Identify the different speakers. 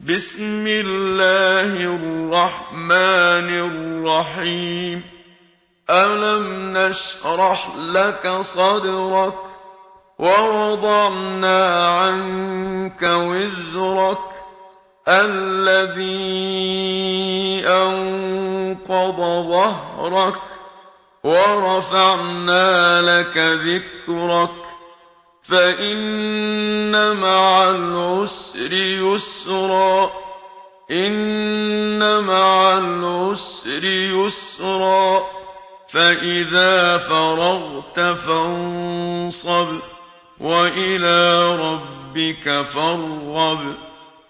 Speaker 1: بسم الله الرحمن الرحيم ألم نشرح لك صدرك ووضعنا عنك وزرك الذي أنقض ظهرك ورفعنا لك ذكرك فإن مع العسر يسرا إن مع العسر يسرا فإذا فرغت فانصب وإلى ربك فارغب